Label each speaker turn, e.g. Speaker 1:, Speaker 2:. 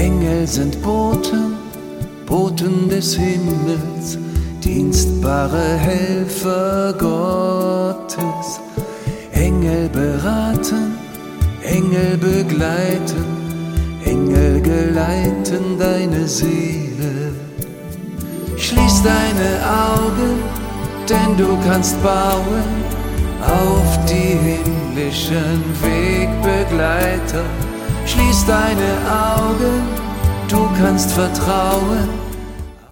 Speaker 1: Engel sind Boten, Boten des Himmels, dienstbare Helfer Gottes. Engel beraten, Engel begleiten, Engel geleiten deine Seele. Schließ deine Augen, denn du kannst bauen auf die himmlischen Wegbegleiter. Schließ deine Augen, du kannst vertrauen